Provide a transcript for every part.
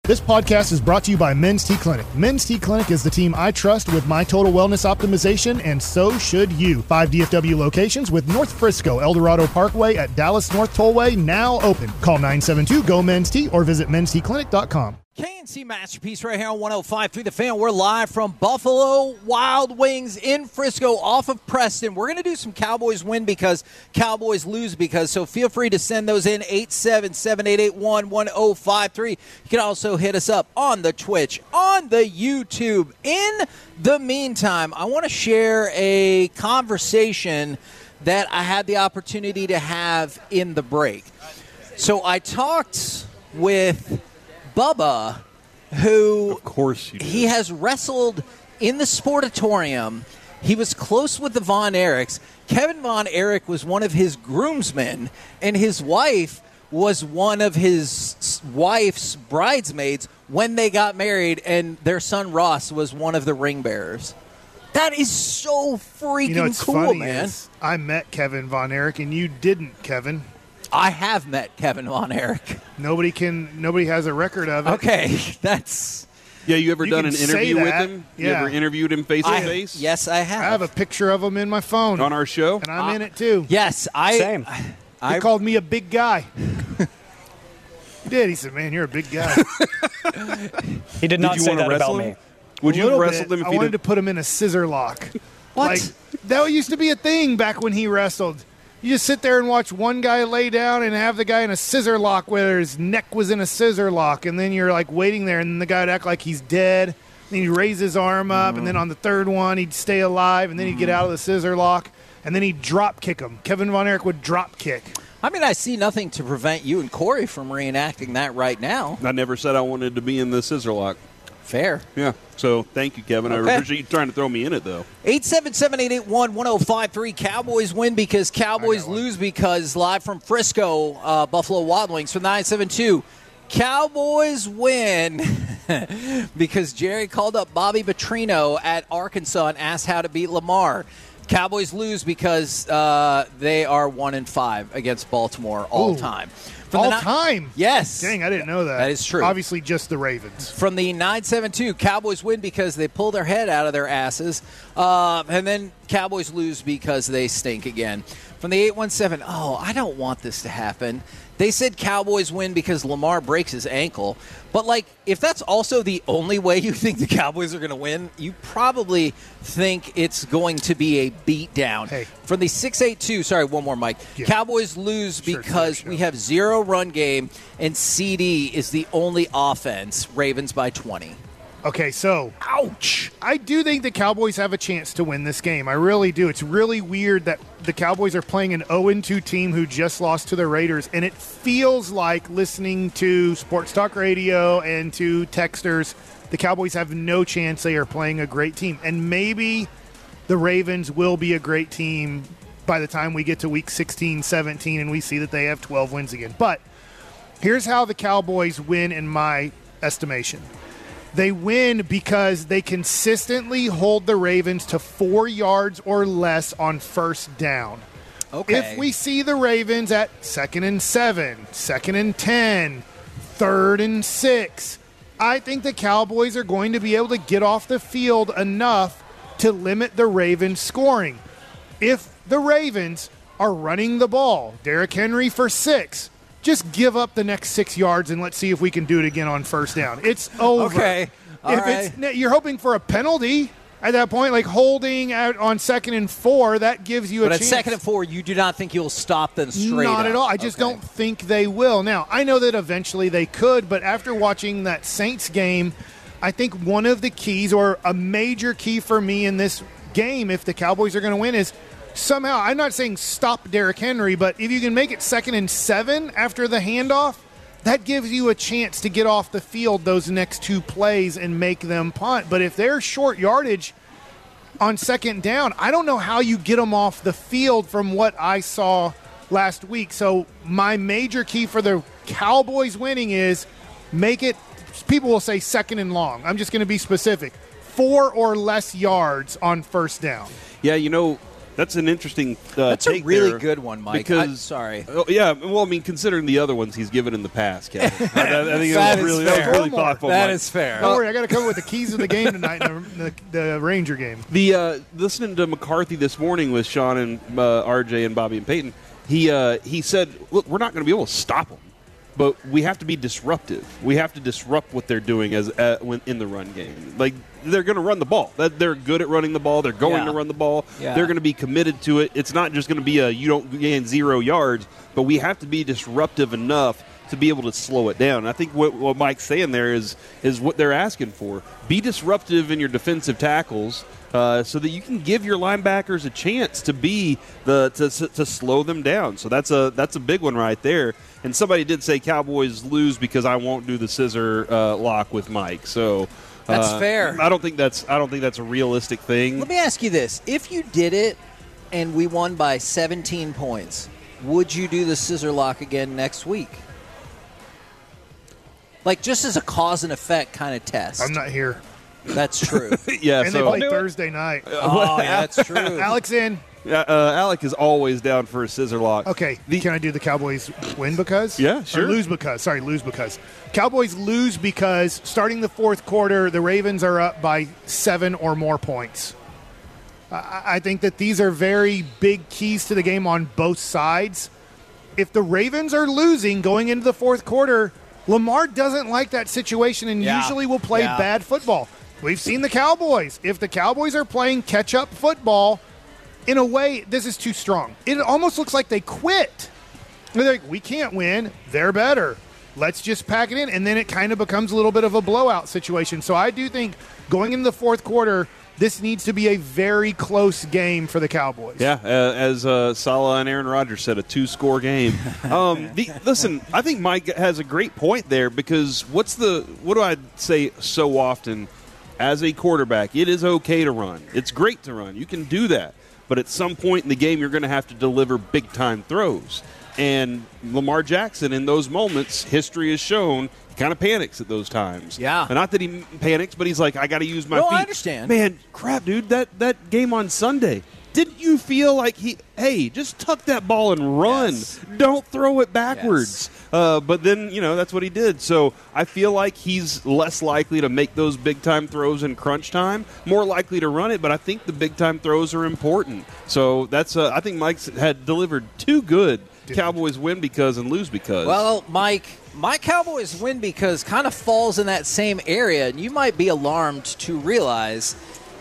This podcast is brought to you by Men's T Clinic. Men's T Clinic is the team I trust with my total wellness optimization, and so should you. 5 DFW locations with North Frisco, El Dorado Parkway at Dallas North Tollway now open. Call 972-GO-MEN'S-T or visit mensteclinic.com. KNC Masterpiece right here on 105.3 The Fan. We're live from Buffalo Wild Wings in Frisco off of Preston. We're going to do some Cowboys win because, Cowboys lose because, so feel free to send those in 877-881-1053. You can also hit us up on the Twitch, on the YouTube. In the meantime, I want to share a conversation that I had the opportunity to have in the break. So I talked with Bubba, who of course you did. He has wrestled in the Sportatorium. He was close with the Von Erichs. Kevin Von Erich was one of his groomsmen, and his wife was one of his wife's bridesmaids when they got married, and their son Ross was one of the ring bearers. That is so freaking cool, funny man. I met Kevin Von Erich, and you didn't, Kevin. I have met Kevin Von Erich. Nobody has a record of it. Okay, that's... Yeah, you ever done an interview with that. him? Yeah. You ever interviewed him face to face? Yes, I have. I have a picture of him in my phone. On our show? And I'm in it, too. Yes, Same. He called me a big guy. He did. He said, man, you're a big guy. He did not you say want to that wrestle about him? me. Would you have little wrestled bit. him if I you wanted did? to put him in a scissor lock. What? Like, that used to be a thing back when he wrestled. You just sit there and watch one guy lay down and have the guy in a scissor lock where his neck was in a scissor lock, and then you're like waiting there, and then the guy would act like he's dead. Then he'd raise his arm up, and then on the third one he'd stay alive, and then he'd get out of the scissor lock, and then he'd drop kick him. Kevin Von Erich would drop kick. I mean, I see nothing to prevent you and Corey from reenacting that right now. I never said I wanted to be in the scissor lock. Fair. Yeah. So thank you, Kevin. Okay. I appreciate you trying to throw me in it, though. 877-881-1053. Cowboys win because Cowboys lose because, live from Frisco, Buffalo Wild Wings from 972. Cowboys win because Jerry called up Bobby Petrino at Arkansas and asked how to beat Lamar. Cowboys lose because they are 1-5 against Baltimore all time. All time? Yes. Dang, I didn't know that. That is true. Obviously just the Ravens. From the 972, Cowboys win because they pull their head out of their asses. And then Cowboys lose because they stink again. From the 817, I don't want this to happen. They said Cowboys win because Lamar breaks his ankle. But, if that's also the only way you think the Cowboys are going to win, you probably think it's going to be a beatdown. Hey. From the 682, sorry, one more, Mike. Yeah. Cowboys lose because we have zero run game, and CD is the only offense. Ravens by 20. Okay, so, ouch. I do think the Cowboys have a chance to win this game. I really do. It's really weird that the Cowboys are playing an 0-2 team who just lost to the Raiders, and it feels like, listening to Sports Talk Radio and to texters, the Cowboys have no chance. They are playing a great team. And maybe the Ravens will be a great team by the time we get to week 16, 17, and we see that they have 12 wins again. But here's how the Cowboys win in my estimation. They win because they consistently hold the Ravens to 4 yards or less on first down. Okay. If we see the Ravens at 2nd and 7, 2nd and 10, 3rd and 6, I think the Cowboys are going to be able to get off the field enough to limit the Ravens' scoring. If the Ravens are running the ball, Derrick Henry for 6, just give up the next 6 yards and let's see if we can do it again on first down. It's over. Okay. All right. You're hoping for a penalty at that point, like holding out on 2nd and 4, that gives you a chance. But at 2nd and 4, you do not think you'll stop them straight Not up. at all. I just don't think they will. Now, I know that eventually they could, but after watching that Saints game, I think one of the keys, or a major key for me in this game, if the Cowboys are going to win, is somehow, I'm not saying stop Derrick Henry, but if you can make it 2nd and 7 after the handoff, that gives you a chance to get off the field those next 2 plays and make them punt. But if they're short yardage on 2nd down, I don't know how you get them off the field from what I saw last week. So my major key for the Cowboys winning is make it, people will say 2nd and long. I'm just going to be specific. 4 or less yards on first down. Yeah, That's an interesting That's a take really there, good one, Mike. Because, sorry. Oh, yeah, well, I mean, considering the other ones he's given in the past, Kevin. I think That that was is really, fair. really thoughtful. That Mike. is fair. Don't worry, I got to come up with the keys of the game tonight in the Ranger game. The listening to McCarthy this morning with Sean and RJ and Bobby and Peyton, he said, look, we're not going to be able to stop them, but we have to be disruptive. We have to disrupt what they're doing when in the run game. Like, they're going to run the ball. They're good at running the ball. They're going to run the ball. Yeah. They're going to be committed to it. It's not just going to be you don't gain 0 yards, but we have to be disruptive enough to be able to slow it down. I think what Mike's saying there is what they're asking for. Be disruptive in your defensive tackles so that you can give your linebackers a chance to be to slow them down. So that's a big one right there. And somebody did say Cowboys lose because I won't do the scissor lock with Mike. So That's fair. I don't think that's a realistic thing. Let me ask you this. If you did it and we won by 17 points, would you do the scissor lock again next week? Like, just as a cause and effect kind of test. I'm not here. That's true. Yeah, And they play Thursday night. Oh, yeah, that's true. Alex in. Alec is always down for a scissor lock. Okay, can I do the Cowboys win because? Yeah, sure. Or lose because. Sorry, lose because. Cowboys lose because starting the fourth quarter, the Ravens are up by 7 or more points. I think that these are very big keys to the game on both sides. If the Ravens are losing going into the fourth quarter, Lamar doesn't like that situation and usually will play bad football. We've seen the Cowboys. If the Cowboys are playing catch-up football, in a way, this is too strong. It almost looks like they quit. They're like, we can't win. They're better. Let's just pack it in. And then it kind of becomes a little bit of a blowout situation. So I do think going into the fourth quarter, this needs to be a very close game for the Cowboys. Yeah, as Salah and Aaron Rodgers said, a 2-score game. Listen, I think Mike has a great point there because what do I say so often? As a quarterback, it is okay to run. It's great to run. You can do that. But at some point in the game, you're going to have to deliver big-time throws. And Lamar Jackson, in those moments, history has shown, he kind of panics at those times. Yeah. And not that he panics, but he's like, I got to use my feet. I understand. Man, crap, dude, that game on Sunday, didn't you feel like just tuck that ball and run. Yes. Don't throw it backwards. Yes. But then, that's what he did. So I feel like he's less likely to make those big-time throws in crunch time, more likely to run it, but I think the big-time throws are important. So that's I think Mike's had delivered 2 good Cowboys win because and lose because. Well, Mike, my Cowboys win because kind of falls in that same area, and you might be alarmed to realize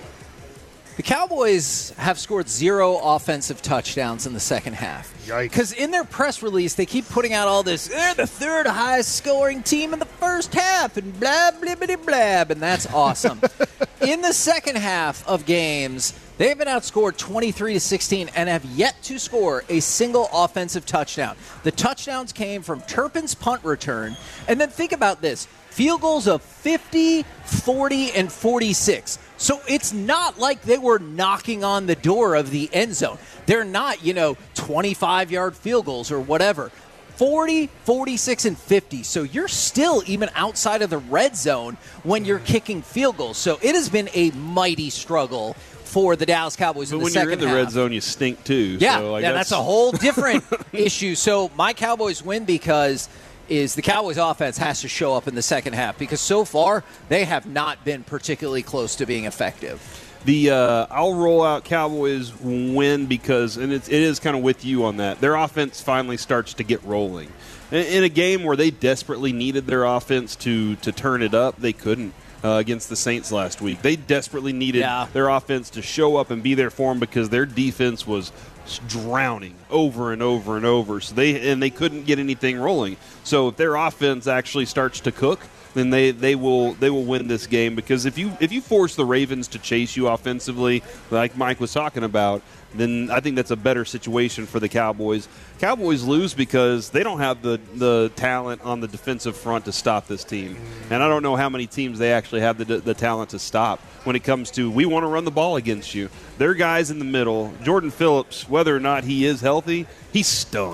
the Cowboys have scored 0 offensive touchdowns in the second half. Yikes. Because in their press release, they keep putting out all this, they're the 3rd highest scoring team in the first half, and blah, blah, blah, blah, and that's awesome. In the second half of games, they've been outscored 23-16 and have yet to score a single offensive touchdown. The touchdowns came from Turpin's punt return, and then think about this. Field goals of 50, 40, and 46. So it's not like they were knocking on the door of the end zone. They're not, 25-yard field goals or whatever. 40, 46, and 50. So you're still even outside of the red zone when you're kicking field goals. So it has been a mighty struggle for the Dallas Cowboys in the second half. When you're in the red zone, you stink too. Yeah, so, that's a whole different issue. So my Cowboys win because the Cowboys offense has to show up in the second half because so far they have not been particularly close to being effective. I'll roll out Cowboys win because, and it is kind of with you on that, their offense finally starts to get rolling. In a game where they desperately needed their offense to turn it up, they couldn't. Against the Saints last week, they desperately needed their offense to show up and be there for them because their defense was drowning over and over and over. So they couldn't get anything rolling. So if their offense actually starts to cook, then they will win this game because if you force the Ravens to chase you offensively, like Mike was talking about, then I think that's a better situation for the Cowboys. Cowboys lose because they don't have the talent on the defensive front to stop this team. And I don't know how many teams they actually have the talent to stop when it comes to we want to run the ball against you. Their guys in the middle, Jordan Phillips, whether or not he is healthy, he stunk.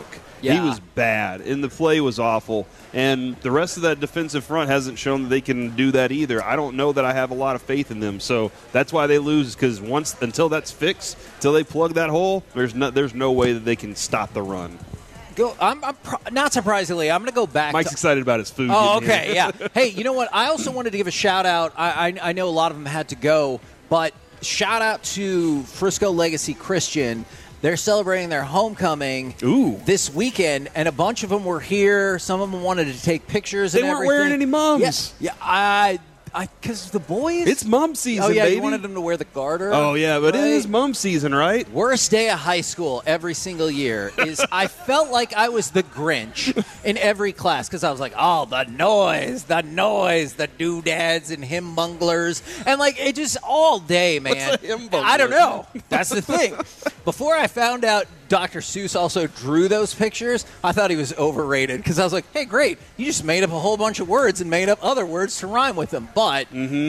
Yeah. He was bad, and the play was awful. And the rest of that defensive front hasn't shown that they can do that either. I don't know that I have a lot of faith in them. So that's why they lose, because until that's fixed, until they plug that hole, there's no way that they can stop the run. Not surprisingly, I'm going to go back. Mike's excited about his food. Oh, okay, yeah. Hey, you know what? I also wanted to give a shout-out. I know a lot of them had to go, but shout-out to Frisco Legacy Christian. They're celebrating their homecoming this weekend, and a bunch of them were here. Some of them wanted to take pictures and everything. They weren't wearing any mums. Yeah, because the boys. It's mum season, baby. baby. You wanted them to wear the garter. Oh, yeah, but right? it is mum season, right? Worst day of high school every single year is I felt like I was the Grinch in every class because I was like, oh, the noise, the doodads and hymn bunglers. And, like, it just all day, man. What's a hymn bungler? I don't know. That's the thing. Before I found out Dr. Seuss also drew those pictures, I thought he was overrated because I was like, hey, great, you just made up a whole bunch of words and made up other words to rhyme with them. But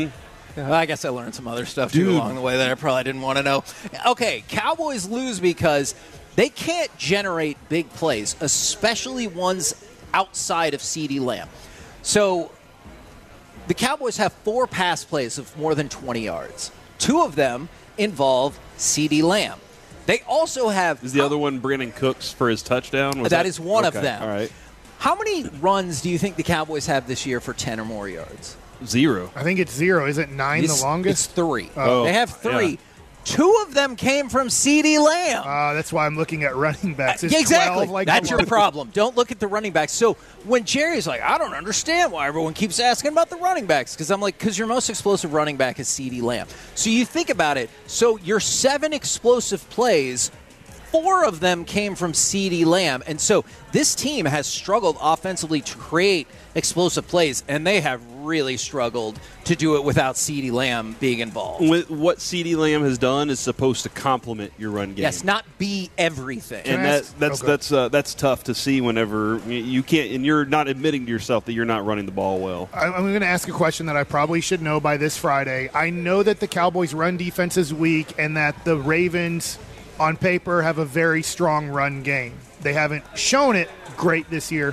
I guess I learned some other stuff too along the way that I probably didn't want to know. Okay, Cowboys lose because they can't generate big plays, especially ones outside of CeeDee Lamb. So the Cowboys have 4 pass plays of more than 20 yards. 2 of them involve CeeDee Lamb. They also have... Is the other one Brandon Cooks for his touchdown? That is one of them. All right. How many runs do you think the Cowboys have this year for 10 or more yards? 0. I think it's 0. Is it 9 the longest? It's 3. Oh. They have 3. Yeah. 2 of them came from CeeDee Lamb. That's why I'm looking at running backs. Is Exactly. 12 like That's the your problem. Don't look at the running backs. So when Jerry's like, I don't understand why everyone keeps asking about the running backs, because I'm like, because your most explosive running back is CeeDee Lamb. So you think about it. So your 7 explosive plays, 4 of them came from CeeDee Lamb. And so this team has struggled offensively to create explosive plays, and they have really struggled to do it without CeeDee Lamb being involved. What CeeDee Lamb has done is supposed to complement your run game. Yes, not be everything. And that's tough to see whenever you can't, and you're not admitting to yourself that you're not running the ball well. I'm going to ask a question that I probably should know by this Friday. I know that the Cowboys' run defense is weak and that the Ravens, on paper, have a very strong run game. They haven't shown it great this year.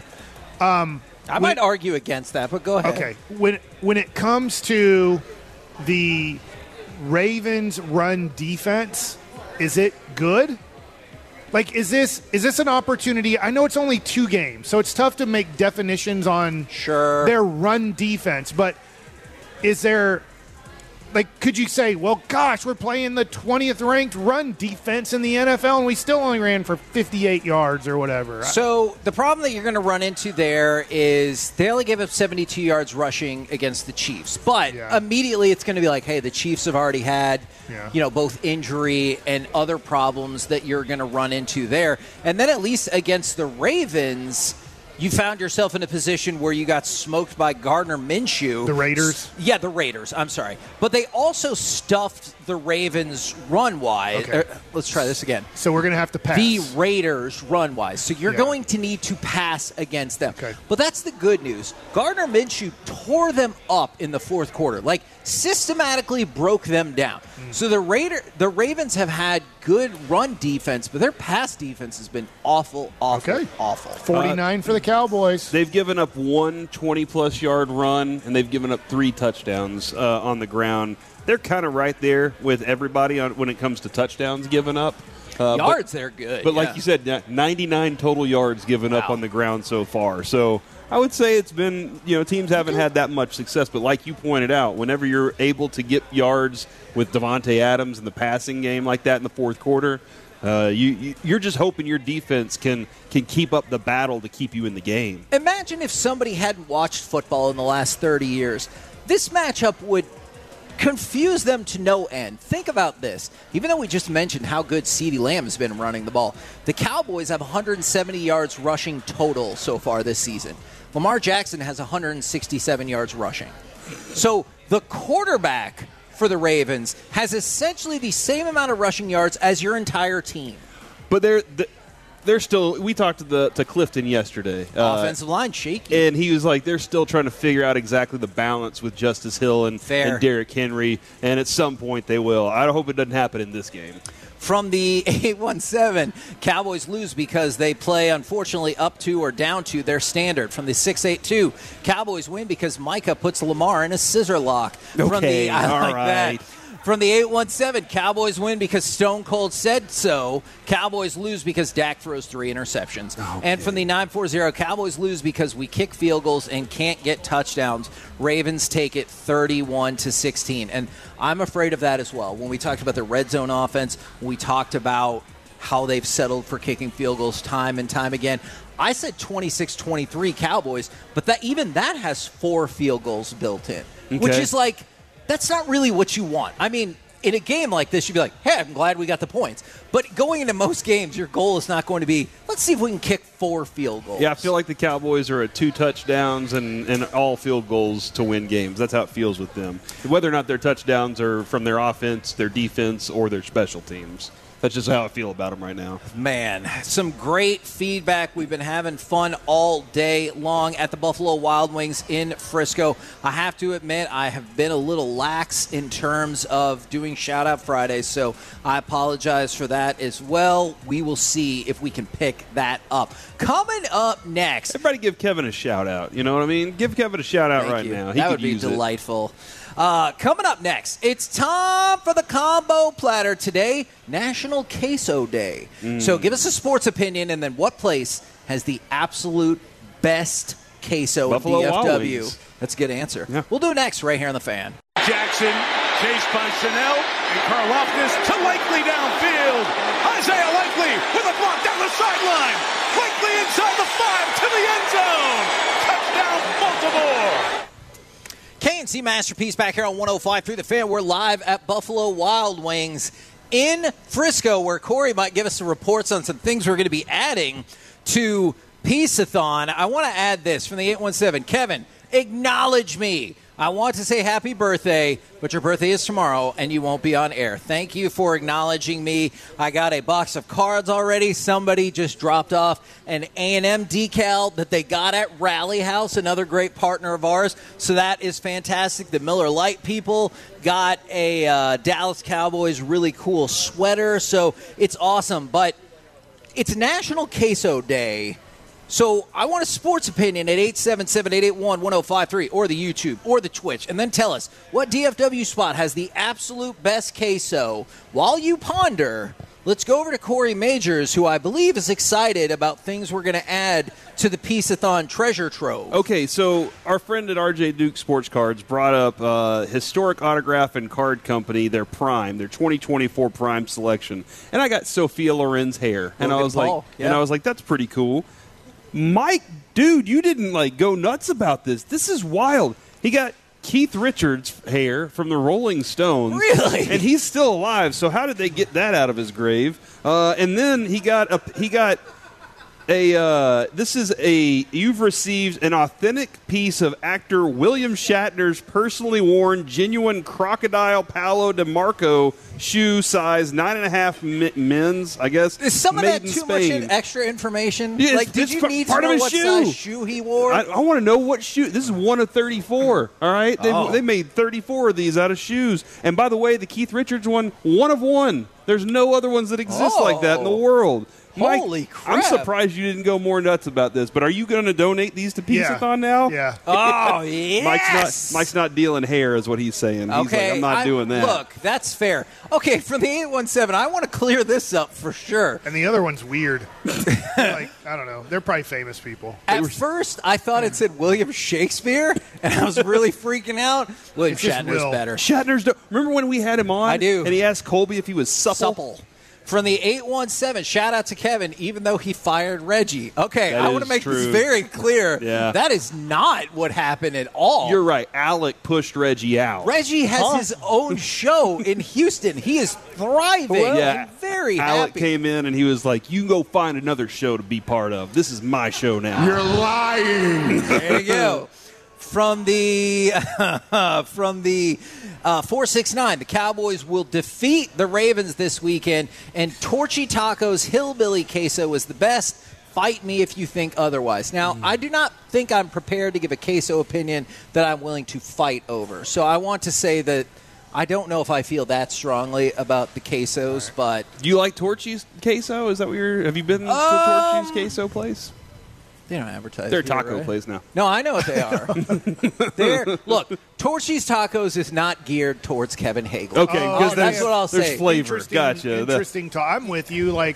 I might argue against that, but go ahead. Okay. When it comes to the Ravens' run defense, is it good? Like, is this an opportunity? I know it's only 2 games, so it's tough to make definitions on their run defense, but is there... Like, could you say, well, gosh, we're playing the 20th ranked run defense in the NFL, and we still only ran for 58 yards or whatever? So the problem that you're going to run into there is they only gave up 72 yards rushing against the Chiefs. But immediately it's going to be like, hey, the Chiefs have already had, both injury and other problems that you're going to run into there. And then at least against the Ravens, you found yourself in a position where you got smoked by Gardner Minshew. The Raiders? Yeah, the Raiders. I'm sorry. But they also stuffed the Ravens run-wise. Okay. Let's try this again. So we're going to have to pass. The Raiders run-wise. So you're going to need to pass against them. Okay. But that's the good news. Gardner Minshew tore them up in the fourth quarter. Like, systematically broke them down. So the Ravens have had good run defense, but their pass defense has been awful. 49 for the Cowboys. They've given up 1 20-plus yard run, and they've given up 3 touchdowns on the ground. They're kind of right there with everybody when it comes to touchdowns given up. Yards, they're good. But like you said, 99 total yards given up on the ground so far. So I would say it's been, teams haven't had that much success. But like you pointed out, whenever you're able to get yards with Davante Adams in the passing game like that in the fourth quarter, you're just hoping your defense can keep up the battle to keep you in the game. Imagine if somebody hadn't watched football in the last 30 years. This matchup would confuse them to no end. Think about this. Even though we just mentioned how good CeeDee Lamb has been running the ball, the Cowboys have 170 yards rushing total so far this season. Lamar Jackson has 167 yards rushing. So the quarterback for the Ravens has essentially the same amount of rushing yards as your entire team. But they're still. We talked to Clifton yesterday. Offensive line shaky. And he was like, they're still trying to figure out exactly the balance with Justice Hill and Derrick Henry, and at some point they will. I hope it doesn't happen in this game. From the 817, Cowboys lose because they play, unfortunately, up to or down to their standard. From the 682, Cowboys win because Micah puts Lamar in a scissor lock. Okay, I all like right. that. From the 817, Cowboys win because Stone Cold said so. Cowboys lose because Dak throws 3 interceptions. Okay. And from the 940, Cowboys lose because we kick field goals and can't get touchdowns. Ravens take it 31-16. And I'm afraid of that as well. When we talked about the red zone offense, we talked about how they've settled for kicking field goals time and time again. I said 26-23 Cowboys, but even that has 4 field goals built in, which is like, that's not really what you want. I mean, in a game like this, you'd be like, hey, I'm glad we got the points. But going into most games, your goal is not going to be, let's see if we can kick 4 field goals. Yeah, I feel like the Cowboys are at 2 touchdowns and all field goals to win games. That's how it feels with them. Whether or not their touchdowns are from their offense, their defense, or their special teams. That's just how I feel about them right now. Man, some great feedback. We've been having fun all day long at the Buffalo Wild Wings in Frisco. I have to admit, I have been a little lax in terms of doing Shout-Out Fridays, so I apologize for that as well. We will see if we can pick that up. Coming up next. Everybody give Kevin a shout-out. You know what I mean? Give Kevin a shout-out right now. He that could would be use delightful. Coming up next, it's time for the combo platter today, National Queso Day. So give us a sports opinion, and then what place has the absolute best queso Buffalo in Wild DFW? Wings. That's a good answer. Yeah. We'll do it next right here on The Fan. Jackson chased by Chanel and Karlaftis to Likely downfield. Isaiah Likely with a block down the sideline. Likely inside the 5 to the end zone. Touchdown Baltimore. K&C Masterpiece back here on 105 through The Fan. We're live at Buffalo Wild Wings in Frisco, where Corey might give us some reports on some things we're going to be adding to Peace-a-thon. I want to add this from the 817. Kevin, acknowledge me. I want to say happy birthday, but your birthday is tomorrow, and you won't be on air. Thank you for acknowledging me. I got a box of cards already. Somebody just dropped off an A&M decal that they got at Rally House, another great partner of ours. So that is fantastic. The Miller Lite people got a Dallas Cowboys really cool sweater. So it's awesome. But it's National Queso Day. So I want a sports opinion at 877-881-1053 or the YouTube or the Twitch. And then tell us what DFW spot has the absolute best queso. While you ponder, let's go over to Corey Majors, who I believe is excited about things we're going to add to the Peace-a-thon treasure trove. Okay, so our friend at RJ Duke Sports Cards brought up Historic Autograph and Card Company, their Prime, their 2024 Prime selection. And I got Sophia Loren's hair. And Logan Paul, and I was like, that's pretty cool. Mike, dude, you didn't go nuts about this. This is wild. He got Keith Richards' hair from the Rolling Stones. Really? And he's still alive. So how did they get that out of his grave? And then you've received an authentic piece of actor William Shatner's personally worn genuine Crocodile Paolo DeMarco shoe size 9.5 men's, I guess. Is some of made that in too Spain. much extra information? Yeah, did you need to part know of his what shoe. size shoe he wore? I want to know what shoe. This is one of 34. All right, they made 34 of these out of shoes. And by the way, the Keith Richards one of one. There's no other ones that exist like that in the world. Mike, Holy crap. I'm surprised you didn't go more nuts about this, but are you going to donate these to Peace-a-thon now? Yeah. Oh, yes. Mike's not dealing hair is what he's saying. He's Okay, like, I'm not doing that. Look, that's fair. Okay, from the 817, I want to clear this up for sure. And the other one's weird. I don't know. They're probably famous people. At first, I thought it said William Shakespeare, and I was really freaking out. William It's just Shatner's Will. better. Shatner's. Remember when we had him on? I do. And he asked Colby if he was supple. From the 817, shout out to Kevin, even though he fired Reggie. Okay, That I want to is make this true. very clear. Yeah. That is not what happened at all. You're right. Alec pushed Reggie out. Reggie has his own show in Houston. He is thriving. Yeah. I'm very Alec happy. came in and he was like, "You can go find another show to be part of. This is my show now." You're lying. There you go. From the 469, the Cowboys will defeat the Ravens this weekend, and Torchy Taco's Hillbilly Queso is the best. Fight me if you think otherwise. Now, I do not think I'm prepared to give a queso opinion that I'm willing to fight over. So I want to say that I don't know if I feel that strongly about the quesos, but Do you like Torchy's queso? Is that what have you been to Torchy's queso place? they don't advertise. They're a here, taco right? place now. No, I know what they are. Look, Torchy's Tacos is not geared towards Kevin Hagel. Okay, Oh, because that's what I'll there's say. flavor. Interesting, Gotcha. Interesting talk. I'm with you. Like,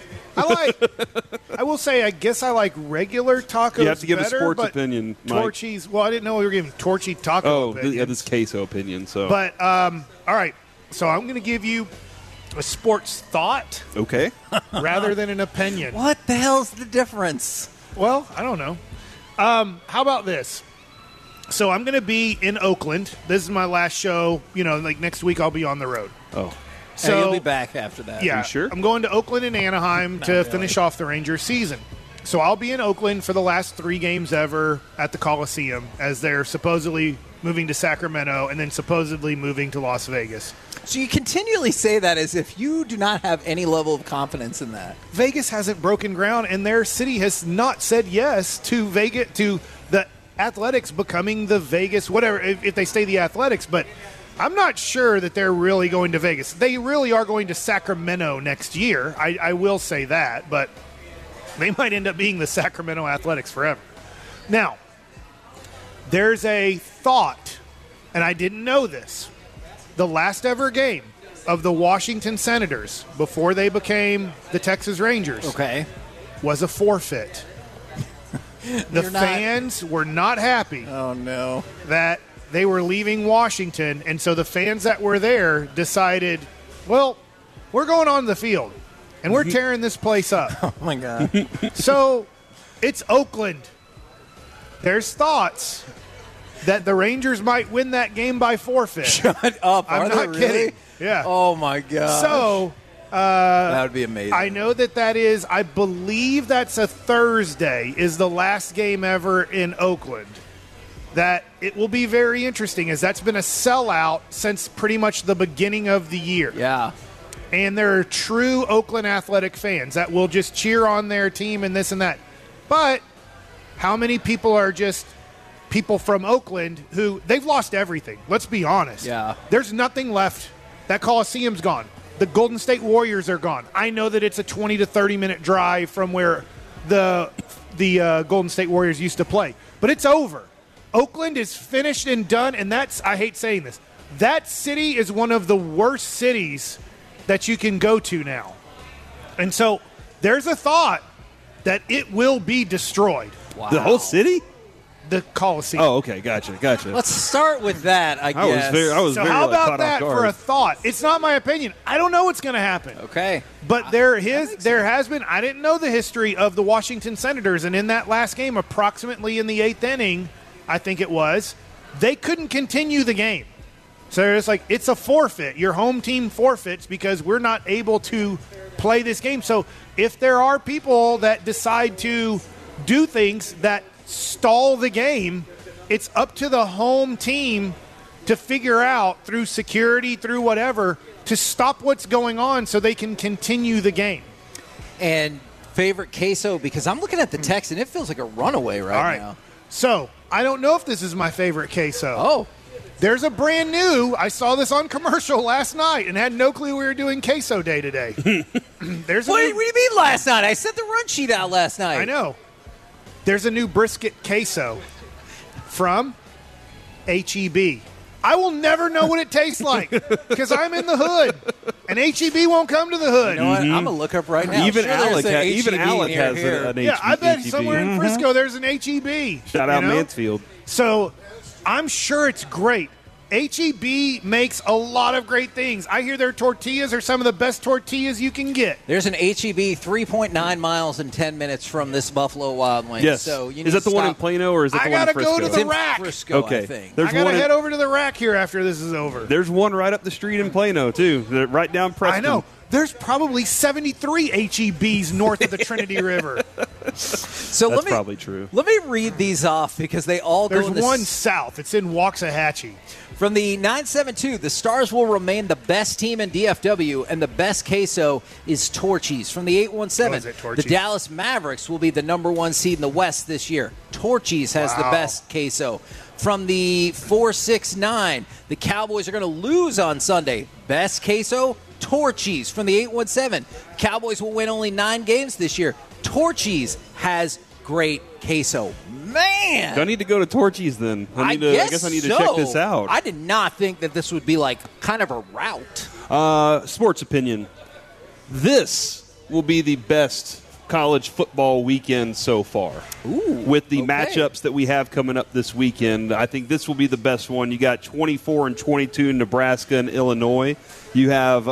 I will say, I guess I like regular tacos. You have to give better, a sports but opinion, Mike. Torchy's. Well, I didn't know we were giving Torchy taco. Oh, opinions. this queso opinion. So, But all right. So I'm going to give you a sports thought okay. rather than an opinion. What the hell's the difference? Well, I don't know. How about this? So I'm going to be in Oakland. This is my last show. Like next week I'll be on the road. Oh, So you'll be back after that. Yeah, you sure? I'm going to Oakland and Anaheim to finish off the Rangers season. So I'll be in Oakland for the last 3 games ever at the Coliseum as they're supposedly moving to Sacramento and then supposedly moving to Las Vegas. So you continually say that as if you do not have any level of confidence in that. Vegas hasn't broken ground, and their city has not said yes to Vegas, to the Athletics becoming the Vegas, whatever, if they stay the Athletics. But I'm not sure that they're really going to Vegas. They really are going to Sacramento next year. I will say that, but they might end up being the Sacramento Athletics forever. Now, there's a thought, and I didn't know this. The last ever game of the Washington Senators before they became the Texas Rangers was a forfeit. The fans were not happy Oh, no. that they were leaving Washington, and so the fans that were there decided, well, we're going on the field, and we're tearing this place up. Oh, my God. So it's Oakland. There's thoughts that the Rangers might win that game by forfeit. Shut up. I'm Are they not really? kidding. Yeah. Oh, my God. So that would be amazing. I know that is, I believe that's a Thursday, is the last game ever in Oakland. That it will be very interesting, as that's been a sellout since pretty much the beginning of the year. Yeah. And there are true Oakland Athletic fans that will just cheer on their team and this and that. But how many people are just people from Oakland who they've lost everything? Let's be honest. Yeah. There's nothing left. That Coliseum's gone. The Golden State Warriors are gone. I know that it's a 20 to 30-minute drive from where the Golden State Warriors used to play. But it's over. Oakland is finished and done, and that's, I hate saying this, that city is one of the worst cities that you can go to now. And so there's a thought that it will be destroyed. Wow. The whole city? The Coliseum. Oh, okay. Gotcha. Let's start with that, I guess. I was So very how about caught that off for a guard. thought? It's not my opinion. I don't know what's going to happen. Okay. But there has been, I didn't know the history of the Washington Senators, and in that last game, approximately in the 8th inning, I think it was, they couldn't continue the game. So it's like, it's a forfeit. Your home team forfeits because we're not able to play this game. So if there are people that decide to do things that stall the game, it's up to the home team to figure out through security, through whatever, to stop what's going on so they can continue the game. And favorite queso, because I'm looking at the text, and it feels like a runaway All right. now. So I don't know if this is my favorite queso. Oh. There's a brand new, I saw this on commercial last night and had no clue we were doing queso day today. There's a What do new, you mean last night? I sent the run sheet out last night. I know. There's a new brisket queso from H-E-B. I will never know what it tastes like because I'm in the hood, and H-E-B won't come to the hood. You know what? I'm going to look up right now. Even Sure, there's Alec, an Alec HEB has near an here. Yeah, I bet HEB. somewhere in Frisco there's an H-E-B. Shout out you know? Mansfield. So I'm sure it's great. H-E-B makes a lot of great things. I hear their tortillas are some of the best tortillas you can get. There's an HEB 3.9 miles in 10 minutes from this Buffalo Wild Wings. Yes. So you Is need that the to one in stop. Plano or is it I the one in gotta go Frisco? to It's the in rack. Frisco, Okay. I think. There's I gotta one in- head over to the rack here after this is over. There's one right up the street in Plano, too. They're right down Preston. I know. There's probably 73 H-E-Bs north of the Trinity River. So That's let me, probably true. Let me read these off because they all There's go in the one south. It's in Waxahachie. From the 972, the Stars will remain the best team in DFW, and the best queso is Torchy's. From the 817, Oh, is it the Torchy's? Dallas Mavericks will be the number 1 seed in the West this year. Torchy's has the Wow. best queso. From the 469, the Cowboys are going to lose on Sunday. Best queso, Torchy's. From the 817, Cowboys will win only 9 games this year. Torchy's has great queso. Man! Do I need to go to Torchy's then? I guess I need to check this out. I did not think that this would be like kind of a route. Sports opinion. This will be the best college football weekend so far. Ooh, with the okay. matchups that we have coming up this weekend, I think this will be the best one. You got 24 and 22 Nebraska and Illinois. You have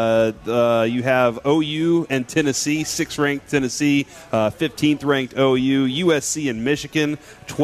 OU and Tennessee, 6th ranked Tennessee, 15th ranked OU, USC and Michigan,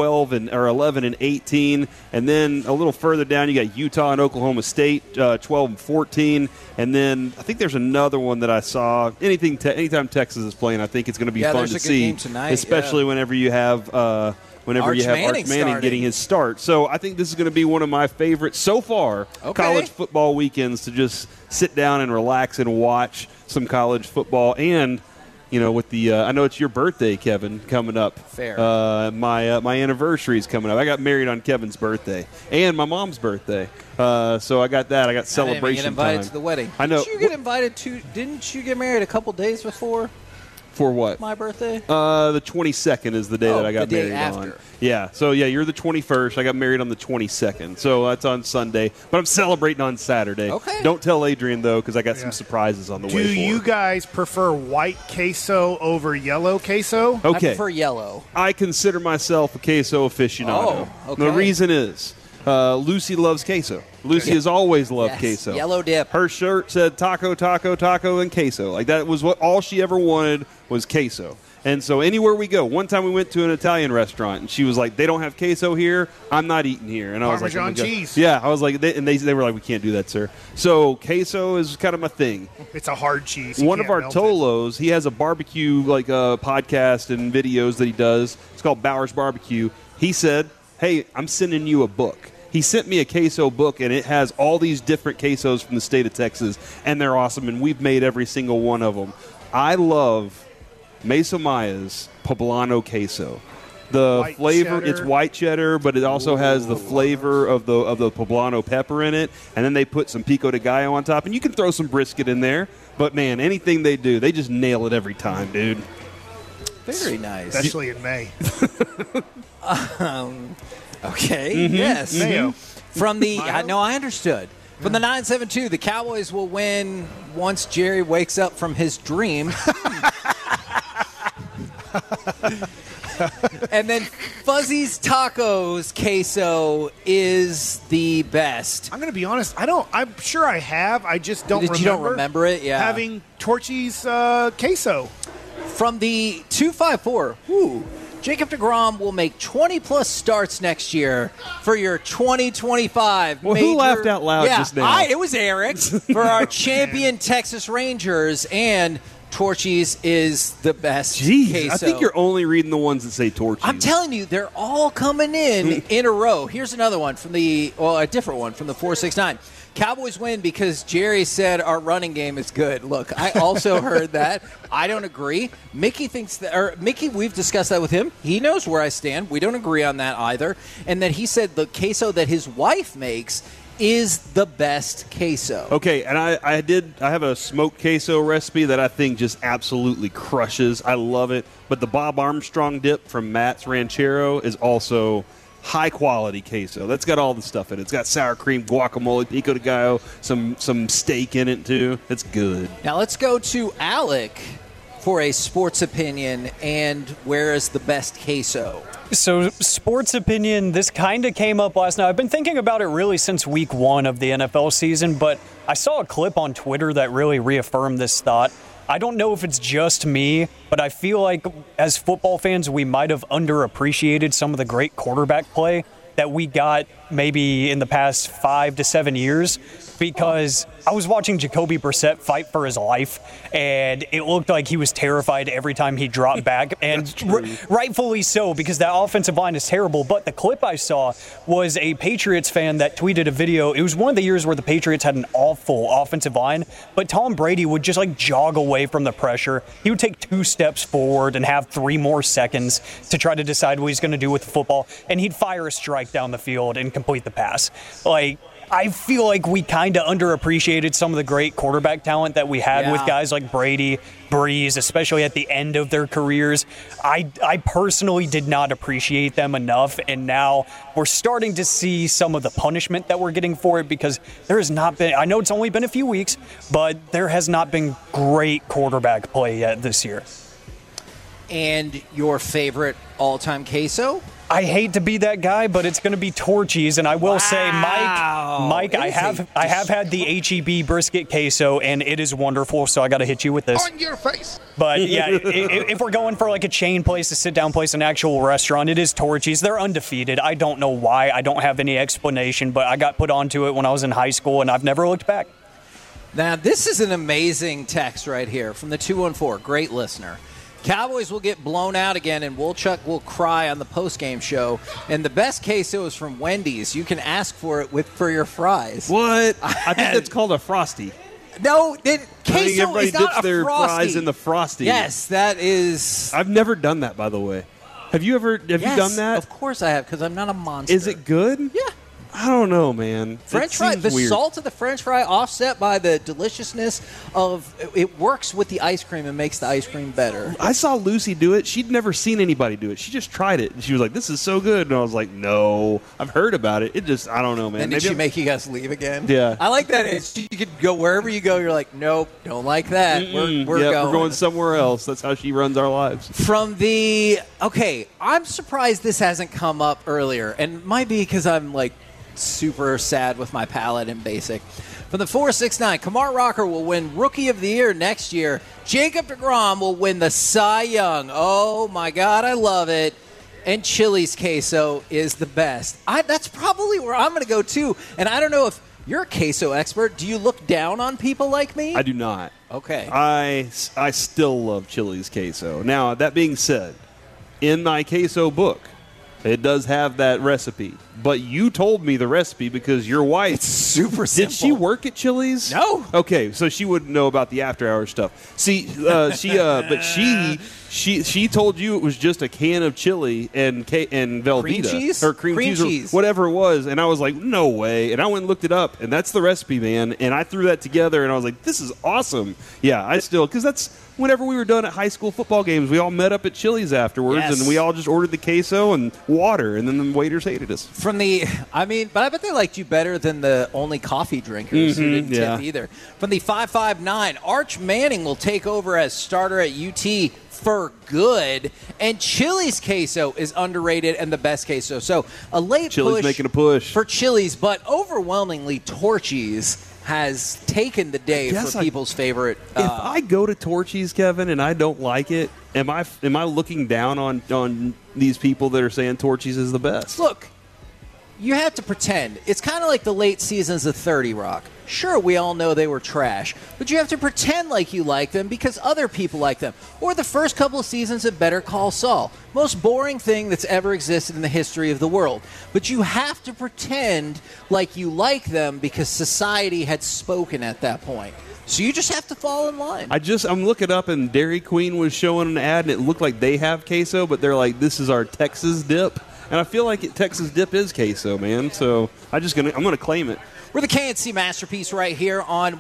11 and 18, and then a little further down you got Utah and Oklahoma State, 12 and 14, and then I think there's another one that I saw. Anytime Texas is playing, I think it's going to be fun to see, game tonight, especially whenever you have. Arch Manning getting his start. So I think this is going to be one of my favorites so far, college football weekends, to just sit down and relax and watch some college football. And, with the I know it's your birthday, Kevin, coming up. Fair. My anniversary is coming up. I got married on Kevin's birthday and my mom's birthday. So I got that. I got celebration I didn't even get invited time. to the wedding. I know. Didn't you get married a couple days before? For what? My birthday? The 22nd is the day that I got married on. Yeah. So, you're the 21st. I got married on the 22nd. So that's on Sunday. But I'm celebrating on Saturday. Okay. Don't tell Adrian, though, because I got some surprises on the way. Do you guys prefer white queso over yellow queso? Okay. I prefer yellow. I consider myself a queso aficionado. Oh, okay. The reason is Lucy loves queso. Lucy has always loved queso. Yellow dip. Her shirt said taco, taco, taco, and queso. Like, that was all she ever wanted was queso. And so anywhere we go, one time we went to an Italian restaurant, and she was like, "They don't have queso here. I'm not eating here." And I was like, Parmesan cheese. Yeah, I was like, they were like, "We can't do that, sir." So queso is kind of my thing. It's a hard cheese. One of our Tolos, he has a barbecue podcast and videos that he does. It's called Bowers Barbecue. He said, "Hey, I'm sending you a book." He sent me a queso book, and it has all these different quesos from the state of Texas, and they're awesome, and we've made every single one of them. I love Mesa Maya's Poblano queso. The white flavor, cheddar. it's white cheddar, but it also has the flavor of the Poblano pepper in it, and then they put some pico de gallo on top, and you can throw some brisket in there, but man, anything they do, they just nail it every time, dude. Very nice. Especially in May. Okay. Mm-hmm. Yes. Mayo. From the I understood. From the 972, the Cowboys will win once Jerry wakes up from his dream. And then Fuzzy's Tacos queso is the best. I'm going to be honest. I'm sure I have. I just don't remember. You don't remember it? Yeah. Having Torchy's queso. From the 254, Jacob deGrom will make 20-plus starts next year for your 2025 Well, major. who laughed out loud just now? It was Eric for our champion Texas Rangers, and Torchy's is the best queso. I think you're only reading the ones that say Torchy's. I'm telling you, they're all coming in a row. Here's another one from a different one from the 469. Cowboys win because Jerry said our running game is good. Look, I also heard that. I don't agree. Mickey thinks that, or Mickey, we've discussed that with him. He knows where I stand. We don't agree on that either. And that he said the queso that his wife makes is the best queso. Okay, and I have a smoked queso recipe that I think just absolutely crushes. I love it. But the Bob Armstrong dip from Matt's Ranchero is also high-quality queso. That's got all the stuff in it. It's got sour cream, guacamole, pico de gallo, some steak in it, too. It's good. Now let's go to Alec for a sports opinion and where is the best queso? So, sports opinion, this kind of came up last night. I've been thinking about it really since week 1 of the NFL season, but I saw a clip on Twitter that really reaffirmed this thought. I don't know if it's just me, but I feel like as football fans, we might have underappreciated some of the great quarterback play that we got maybe in the past 5 to 7 years, because I was watching Jacoby Brissett fight for his life, and it looked like he was terrified every time he dropped back, and rightfully so, because that offensive line is terrible. But the clip I saw was a Patriots fan that tweeted a video. It was one of the years where the Patriots had an awful offensive line, but Tom Brady would just jog away from the pressure. He would take 2 steps forward and have 3 more seconds to try to decide what he's going to do with the football, and he'd fire a strike quarterback down the field and complete the pass. Like, I feel like we kind of underappreciated some of the great quarterback talent that we had with guys like Brady, Breeze, especially at the end of their careers. I personally did not appreciate them enough, and now we're starting to see some of the punishment that we're getting for it because there has not been, I know it's only been a few weeks, but there has not been great quarterback play yet this year. And your favorite all-time queso? I hate to be that guy, but it's going to be Torchy's, and I will say, Mike, I have had the HEB brisket queso, and it is wonderful. So I got to hit you with this. On your face. But yeah, if we're going for like a chain place, a sit-down place, an actual restaurant, it is Torchy's. They're undefeated. I don't know why. I don't have any explanation, but I got put onto it when I was in high school, and I've never looked back. Now, this is an amazing text right here from the 214. Great listener. Cowboys will get blown out again, and Wolchuk will cry on the postgame show. And the best queso is from Wendy's. You can ask for it for your fries. What? I think that's called a Frosty. No, queso everybody is not dips a their Frosty. fries in the Frosty. Yes, that is. I've never done that, by the way. Have you done that? Of course I have, because I'm not a monster. Is it good? Yeah. I don't know, man. French fry, the weird. salt of the French fry offset by the deliciousness of it works with the ice cream and makes the ice cream better. I saw Lucy do it. She'd never seen anybody do it. She just tried it. And she was like, this is so good. And I was like, no. I've heard about it. It just, I don't know, man. And did she make you guys leave again? Yeah. I like that. You could go wherever you go. You're like, nope, don't like that. We're going somewhere else. That's how she runs our lives. Okay, I'm surprised this hasn't come up earlier. And it might be because I'm like, super sad with my palate and basic. From the 469, Kamar Rocker will win Rookie of the Year next year. Jacob deGrom will win the Cy Young. Oh, my God, I love it. And Chili's queso is the best. That's probably where I'm going to go, too. And I don't know if you're a queso expert. Do you look down on people like me? I do not. Okay. I still love Chili's queso. Now, that being said, in my queso book, it does have that recipe. But you told me the recipe because your wife. It's super simple. Did she work at Chili's? No. Okay, so she wouldn't know about the after-hours stuff. See, she told you it was just a can of chili and Velveeta. Cream cheese? Or cream cheese. Or whatever it was. And I was like, no way. And I went and looked it up, and that's the recipe, man. And I threw that together, and I was like, this is awesome. Yeah, because that's whenever we were done at high school football games, we all met up at Chili's afterwards, and we all just ordered the queso and water, and then the waiters hated us. But I bet they liked you better than the only coffee drinkers who didn't tip either. From the 559, Arch Manning will take over as starter at UT for good, and Chili's queso is underrated and the best queso. So a late Chili's making a push for Chili's, but overwhelmingly Torchy's has taken the day for people's favorite. If I go to Torchy's, Kevin, and I don't like it, am I looking down on these people that are saying Torchy's is the best? Look, you have to pretend. It's kind of like the late seasons of 30 Rock. Sure, we all know they were trash, but you have to pretend like you like them because other people like them. Or the first couple of seasons of Better Call Saul. Most boring thing that's ever existed in the history of the world. But you have to pretend like you like them because society had spoken at that point. So you just have to fall in line. I'm looking up, and Dairy Queen was showing an ad, and it looked like they have queso, but they're like, this is our Texas dip. And I feel like Texas dip is queso, man. So I'm going to claim it. We're the KNC Masterpiece right here on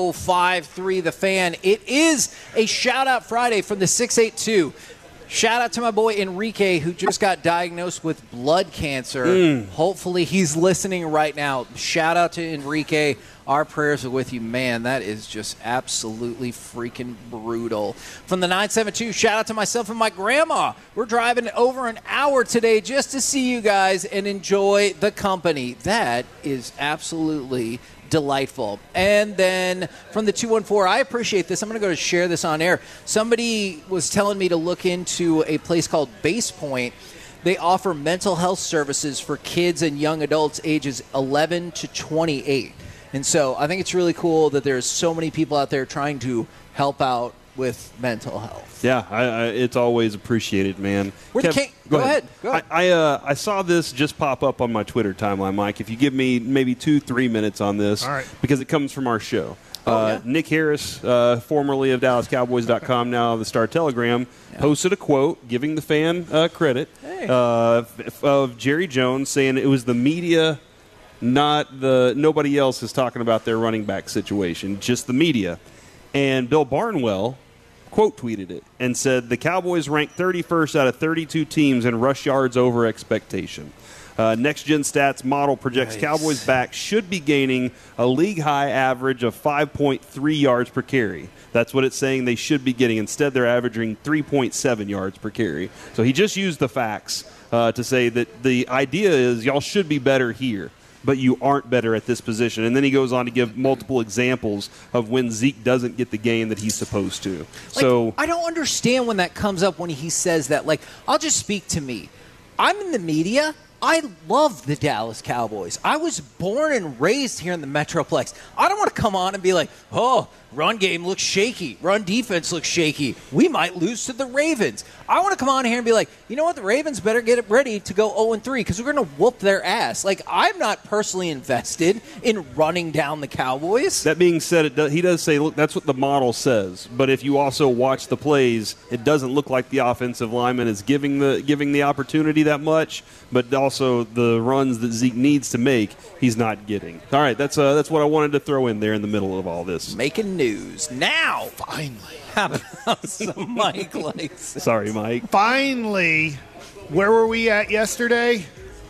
105.3 The Fan. It is a shout-out Friday from the 682. Shout out to my boy Enrique, who just got diagnosed with blood cancer. Hopefully he's listening right now. Shout out to Enrique. Our prayers are with you. Man, that is just absolutely freaking brutal. From the 972, shout out to myself and my grandma. We're driving over an hour today just to see you guys and enjoy the company. That is absolutely delightful. And then from the 214, I appreciate this. I'm going to go to share this on air. Somebody was telling me to look into a place called Base Point. They offer mental health services for kids and young adults ages 11 to 28. And so I think it's really cool that there's so many people out there trying to help out with mental health. Yeah, it's always appreciated, man. Go ahead. I saw this just pop up on my Twitter timeline, Mike. If you give me maybe 2-3 minutes on this, all right, because it comes from our show. Nick Harris, formerly of DallasCowboys.com, now of the Star-Telegram, posted a quote giving the fan credit of Jerry Jones saying it was the media, nobody else is talking about their running back situation, just the media. And Bill Barnwell quote tweeted it and said the Cowboys ranked 31st out of 32 teams in rush yards over expectation. Next Gen Stats model projects Cowboys backs should be gaining a league-high average of 5.3 yards per carry. That's what it's saying they should be getting. Instead, they're averaging 3.7 yards per carry. So he just used the facts to say that the idea is y'all should be better here, but you aren't better at this position. And then he goes on to give multiple examples of when Zeke doesn't get the gain that he's supposed to. I don't understand when that comes up when he says that. Like, I'll just speak to me. I'm in the media. I love the Dallas Cowboys. I was born and raised here in the Metroplex. I don't want to come on and be like, oh, run game looks shaky. Run defense looks shaky. We might lose to the Ravens. I want to come on here and be like, you know what? The Ravens better get it ready to go 0-3 because we're going to whoop their ass. Like, I'm not personally invested in running down the Cowboys. That being said, he does say, look, that's what the model says. But if you also watch the plays, it doesn't look like the offensive lineman is giving the opportunity that much, but also the runs that Zeke needs to make, he's not getting. All right, that's what I wanted to throw in there in the middle of all this. Making news. Now, finally. How about some Mike likes? Sorry, Mike. Finally, where were we at yesterday?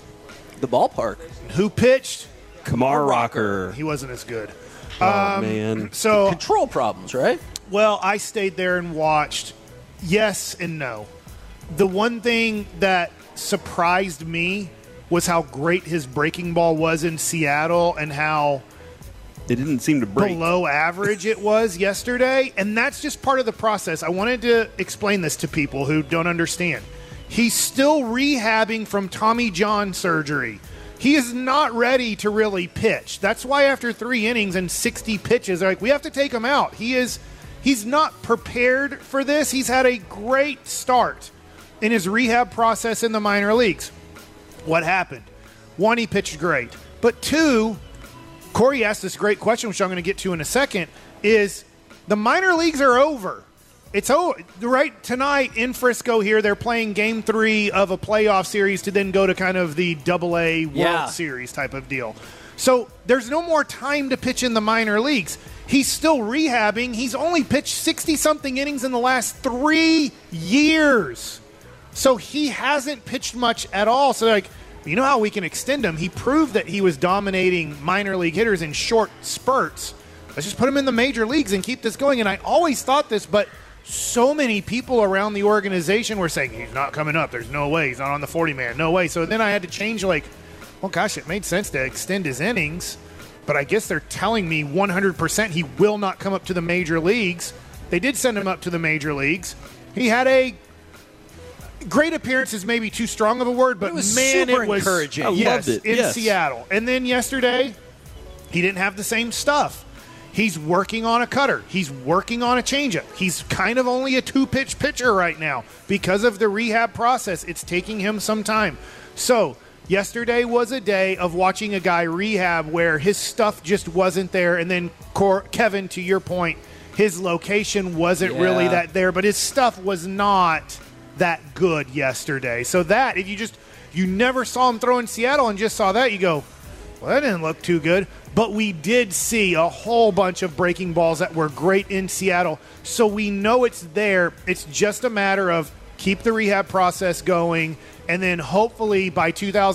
The ballpark. Who pitched? Kamar Rocker. He wasn't as good. Oh, man. So Control problems, right? Well, I stayed there and watched. Yes and no. The one thing that surprised me was how great his breaking ball was in Seattle and how it didn't seem to break. Below average it was yesterday, and that's just part of the process. I wanted to explain this to people who don't understand. He's still rehabbing from Tommy John surgery. He is not ready to really pitch. That's why after 3 innings and 60 pitches, they're like, we have to take him out. He's not prepared for this. He's had a great start in his rehab process in the minor leagues. What happened? 1, he pitched great. But 2, Corey asked this great question, which I'm going to get to in a second, is the minor leagues are over. It's over. Right tonight in Frisco here, they're playing Game 3 of a playoff series to then go to kind of the AA World Series type of deal. So there's no more time to pitch in the minor leagues. He's still rehabbing. He's only pitched 60-something innings in the last 3 years. So he hasn't pitched much at all. So, like, you know how we can extend him? He proved that he was dominating minor league hitters in short spurts. Let's just put him in the major leagues and keep this going. And I always thought this, but so many people around the organization were saying, he's not coming up. There's no way. He's not on the 40-man. No way. So then I had to change, like, well, gosh, it made sense to extend his innings. But I guess they're telling me 100% he will not come up to the major leagues. They did send him up to the major leagues. He had a great appearance is maybe too strong of a word, but it was man, super it was encouraging. I loved it. In Seattle. And then yesterday, he didn't have the same stuff. He's working on a cutter. He's working on a changeup. He's kind of only a 2-pitch pitcher right now because of the rehab process. It's taking him some time. So yesterday was a day of watching a guy rehab where his stuff just wasn't there. And then, Kevin, to your point, his location wasn't really that there, but his stuff was not that good yesterday. So that, if you never saw him throw in Seattle and just saw that, you go, well, that didn't look too good. But we did see a whole bunch of breaking balls that were great in Seattle. So we know it's there. It's just a matter of keep the rehab process going, and then hopefully by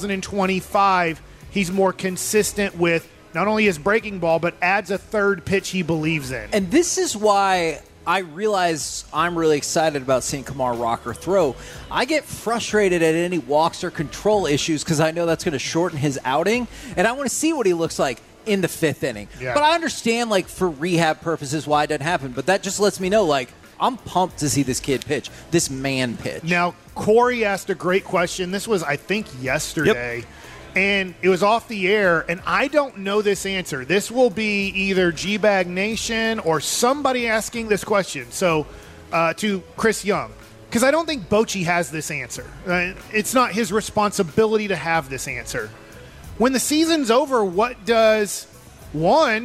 2025, he's more consistent with not only his breaking ball, but adds a third pitch he believes in. And this is why I realize I'm really excited about seeing Kamar Rocker throw. I get frustrated at any walks or control issues because I know that's going to shorten his outing, and I want to see what he looks like in the 5th inning. Yeah. But I understand, like, for rehab purposes why it doesn't happen, but that just lets me know, like, I'm pumped to see this kid pitch, this man pitch. Now, Corey asked a great question. This was, I think, yesterday. Yep. And it was off the air, and I don't know this answer. This will be either G-Bag Nation or somebody asking this question. So, to Chris Young, because I don't think Bochy has this answer. It's not his responsibility to have this answer. When the season's over, what does, one,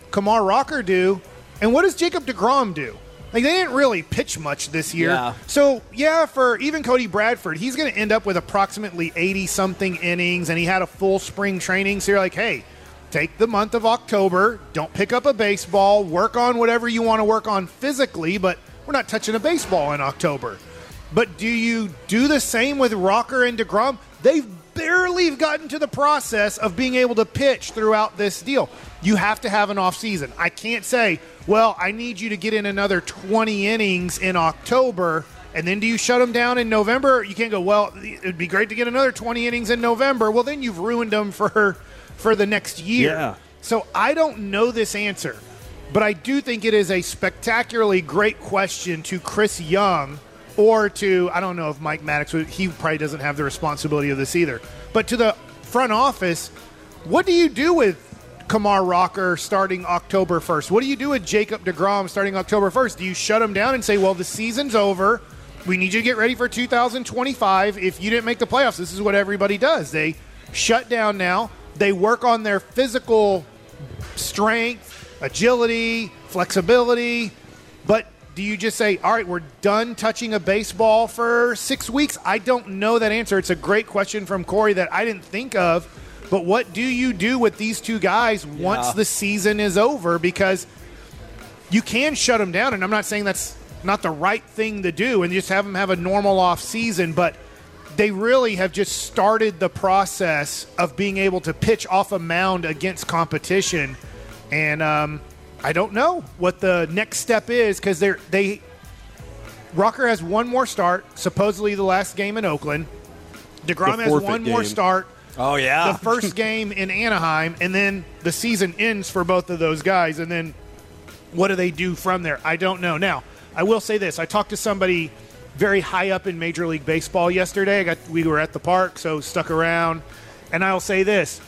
Kumar Rocker do? And what does Jacob deGrom do? Like, they didn't really pitch much this year. Yeah. So, for even Cody Bradford, he's going to end up with approximately 80-something innings, and he had a full spring training. So you're like, hey, take the month of October, don't pick up a baseball, work on whatever you want to work on physically, but we're not touching a baseball in October. But do you do the same with Rocker and deGrom? They've barely gotten to the process of being able to pitch throughout this deal. You have to have an off season. I can't say, well, I need you to get in another 20 innings in October, and then do you shut them down in November? You can't go, well, it'd be great to get another 20 innings in November. Well, then you've ruined them for the next year. Yeah. So I don't know this answer, but I do think it is a spectacularly great question to Chris Young, or to, I don't know if Mike Maddox, he probably doesn't have the responsibility of this either. But to the front office, what do you do with Kumar Rocker starting October 1st? What do you do with Jacob deGrom starting October 1st? Do you shut him down and say, well, the season's over, we need you to get ready for 2025. If you didn't make the playoffs, this is what everybody does. They shut down now. They work on their physical strength, agility, flexibility, but do you just say, all right, we're done touching a baseball for 6 weeks? I don't know that answer. It's a great question from Corey that I didn't think of. But what do you do with these two guys once the season is over? Because you can shut them down, and I'm not saying that's not the right thing to do and just have them have a normal off season, but they really have just started the process of being able to pitch off a mound against competition. And I don't know what the next step is, because Rocker has one more start, supposedly the last game in Oakland. deGrom has one more start. Oh, yeah. The first game in Anaheim, and then the season ends for both of those guys. And then what do they do from there? I don't know. Now, I will say this. I talked to somebody very high up in Major League Baseball yesterday. We were at the park, so stuck around. And I'll say this.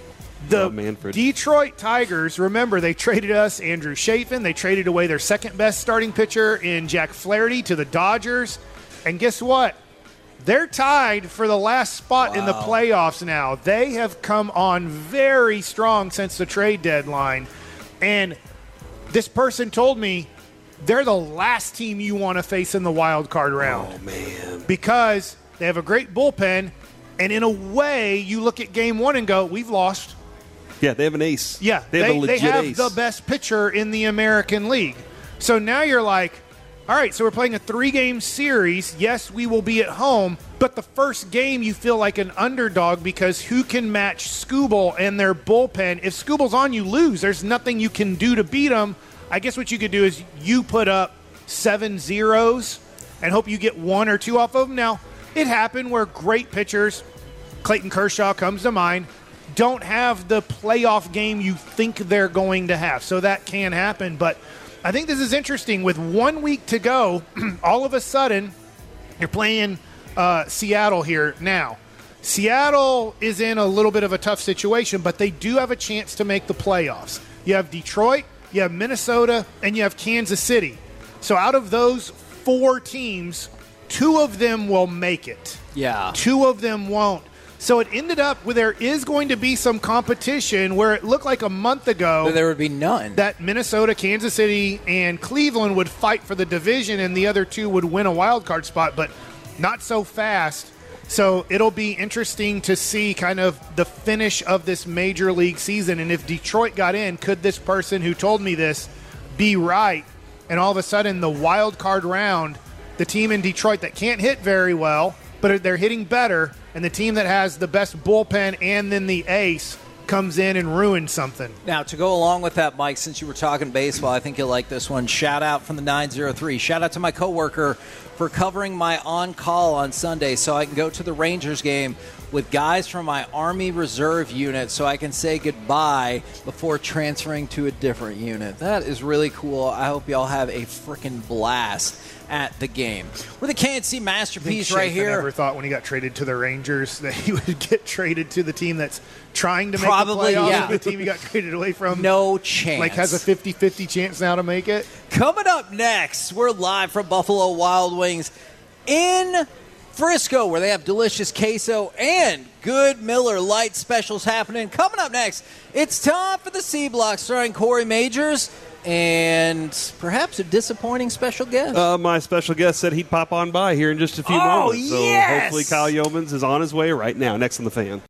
The Detroit Tigers, remember, they traded us Andrew Chafin. They traded away their second-best starting pitcher in Jack Flaherty to the Dodgers. And guess what? They're tied for the last spot in the playoffs now. They have come on very strong since the trade deadline. And this person told me they're the last team you want to face in the wild card round. Oh, man. Because they have a great bullpen, and in a way, you look at game one and go, we've lost. Yeah, they have an ace. Yeah, they have a legit have ace. The best pitcher in the American League. So now you're like, all right, so we're playing a 3-game series. Yes, we will be at home, but the first game you feel like an underdog because who can match Skubal and their bullpen? If Skubal's on, you lose. There's nothing you can do to beat them. I guess what you could do is you put up 7 zeros and hope you get 1 or 2 off of them. Now, it happened where great pitchers, Clayton Kershaw comes to mind, don't have the playoff game you think they're going to have. So that can happen. But I think this is interesting. With 1 week to go, all of a sudden, you're playing Seattle here now. Seattle is in a little bit of a tough situation, but they do have a chance to make the playoffs. You have Detroit, you have Minnesota, and you have Kansas City. So out of those 4 teams, 2 of them will make it. Yeah. 2 of them won't. So it ended up where there is going to be some competition where it looked like a month ago there would be none. That Minnesota, Kansas City, and Cleveland would fight for the division and the other 2 would win a wild card spot, but not so fast. So it'll be interesting to see kind of the finish of this major league season. And if Detroit got in, could this person who told me this be right? And all of a sudden the wild card round, the team in Detroit that can't hit very well, but they're hitting better, and the team that has the best bullpen and then the ace comes in and ruins something. Now, to go along with that, Mike, since you were talking baseball, I think you'll like this one. Shout out from the 903. Shout out to my coworker for covering my on-call on Sunday so I can go to the Rangers game with guys from my Army Reserve unit so I can say goodbye before transferring to a different unit. That is really cool. I hope y'all have a freaking blast at the game. We're the KNC Masterpiece right here. I never thought when he got traded to the Rangers that he would get traded to the team that's trying to make Probably, the playoffs. yeah. The team he got traded away from. No chance. Like has a 50-50 chance now to make it. Coming up next, we're live from Buffalo Wild Wings in Frisco, where they have delicious queso and good Miller Lite specials happening. Coming up next, it's time for the C Block, starring Corey Majors and perhaps a disappointing special guest. My special guest said he'd pop on by here in just a few moments. So hopefully Kyle Yeomans is on his way right now. Next on The Fan.